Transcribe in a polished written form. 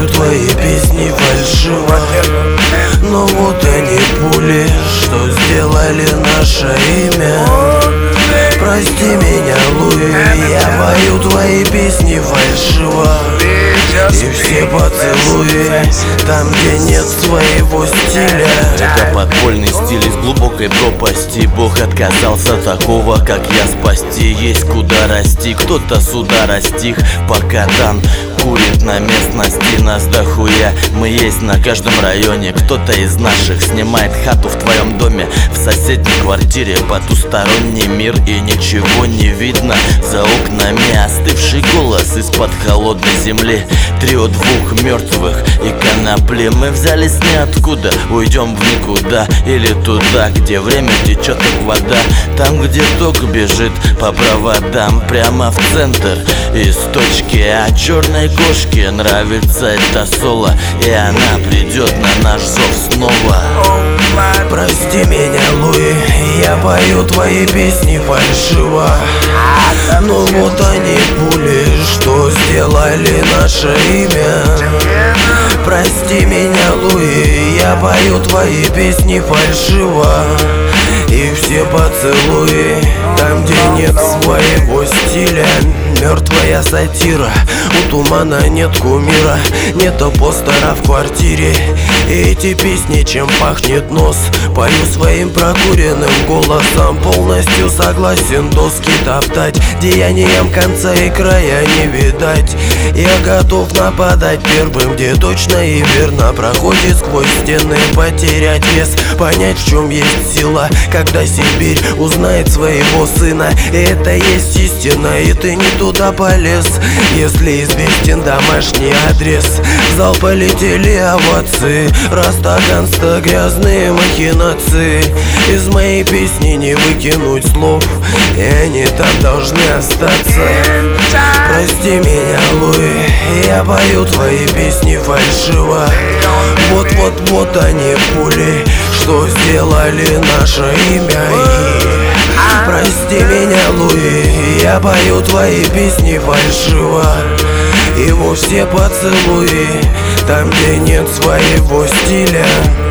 твои песни фальшиво. Но вот они пули, что сделали наше имя. Прости меня, Луи, я пою твои песни фальшиво. И все поцелуи там, где нет своего стиля. Это подпольный стиль из глубокой пропасти. Бог отказался такого, как я, спасти. Есть куда расти, кто-то с удара стих. Пока там курит на местности, нас дохуя. Мы есть на каждом районе. Кто-то из наших снимает хату в твоем доме. В соседней квартире потусторонний мир, и ничего не видно за окнами. Остывший голос из-под холодной земли. Трио двух мертвых и конопли. Мы взялись ниоткуда, уйдем в никуда. Или туда, где время течет как вода. Там, где ток бежит по проводам прямо в центр из точки. А черной кошке нравится это соло, и она придет на наш зов снова. Прости меня, Луи, я пою твои песни фальшиво. Но вот они пули, что сделали наше имя. Прости меня, Луи, я пою твои песни фальшиво. И все поцелуи там, где нет своего стиля. Мертвая сатира, у тумана нет кумира, нету постера в квартире. И эти песни, чем пахнет нос, пою своим прокуренным голосом. Полностью согласен доски топтать, деянием конца и края не видать. Я готов нападать первым, где точно и верно проходит сквозь стены. Потерять вес, понять, в чем есть сила, когда Сибирь узнает своего сына. И это есть истина, и ты не туда полез, если известен домашний адрес. В зал полетели овации, Растаганста, грязные махинации. Из моей песни не выкинуть слов, и они там должны остаться. Прости меня, Луи, я пою твои песни фальшиво. Вот они пули, что сделали наше имя. Прости меня, Луи, я пою твои песни фальшиво. И во все поцелуи там, где нет своего стиля.